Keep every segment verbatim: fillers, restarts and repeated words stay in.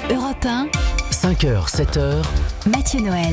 Europe un, cinq heures, sept heures, Mathieu Noël.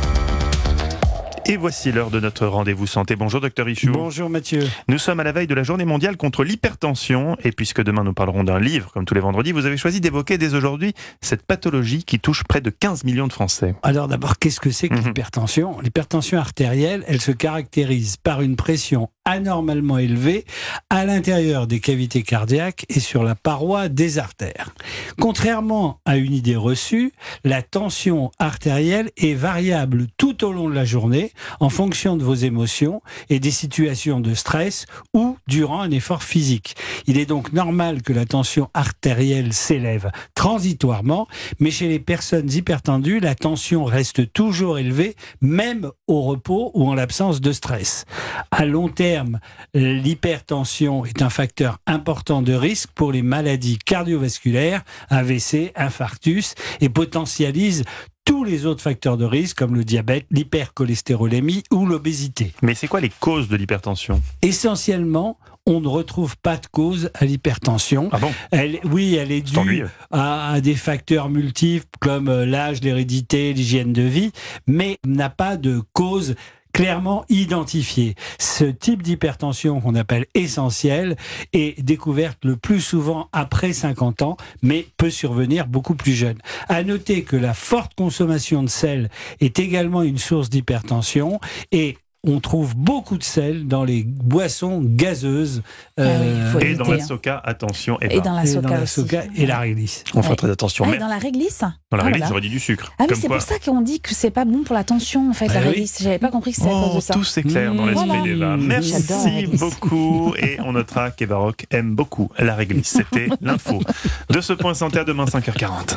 Et voici l'heure de notre rendez-vous santé. Bonjour docteur Richoux. Bonjour Mathieu. Nous sommes à la veille de la journée mondiale contre l'hypertension. Et puisque demain nous parlerons d'un livre, comme tous les vendredis, vous avez choisi d'évoquer dès aujourd'hui cette pathologie qui touche près de quinze millions de Français. Alors d'abord, qu'est-ce que c'est que Mhm. l'hypertension ? L'hypertension artérielle, elle se caractérise par une pression anormalement élevée à l'intérieur des cavités cardiaques et sur la paroi des artères. Contrairement à une idée reçue, la tension artérielle est variable tout au long de la journée en fonction de vos émotions et des situations de stress ou durant un effort physique. Il est donc normal que la tension artérielle s'élève transitoirement, mais chez les personnes hypertendues, la tension reste toujours élevée, même au repos ou en l'absence de stress. À long terme, l'hypertension est un facteur important de risque pour les maladies cardiovasculaires, A V C, infarctus, et potentialise tous les autres facteurs de risque comme le diabète, l'hypercholestérolémie ou l'obésité. Mais c'est quoi les causes de l'hypertension ? Essentiellement, on ne retrouve pas de cause à l'hypertension. Ah bon ? Elle, oui, elle est C'est due ennuyeux. à, à des facteurs multiples comme euh, l'âge, l'hérédité, l'hygiène de vie, mais n'a pas de cause clairement identifiée. Ce type d'hypertension qu'on appelle essentielle est découverte le plus souvent après cinquante ans, mais peut survenir beaucoup plus jeune. À noter que la forte consommation de sel est également une source d'hypertension et on trouve beaucoup de sel dans les boissons gazeuses. Ah oui, il faut Et éviter, dans la hein. soca, attention, et, Et dans la et dans soca la aussi. soca et la réglisse. on fera Ouais. très attention. Ah, Mais et dans la réglisse dans la Ah, réglisse, voilà. j'aurais dit du sucre. Ah oui, Comme c'est quoi- pour ça qu'on dit que c'est pas bon pour la tension, en fait, Ah la oui. réglisse. J'avais pas compris que c'était à cause Oh, de ça. tout s'éclaire dans Mmh. l'esprit Voilà. d'Eva. Mmh. J'adore la Merci réglisse. beaucoup. Et on notera qu'Eva Rock aime beaucoup la réglisse. C'était l'info de ce point santé à demain cinq heures quarante.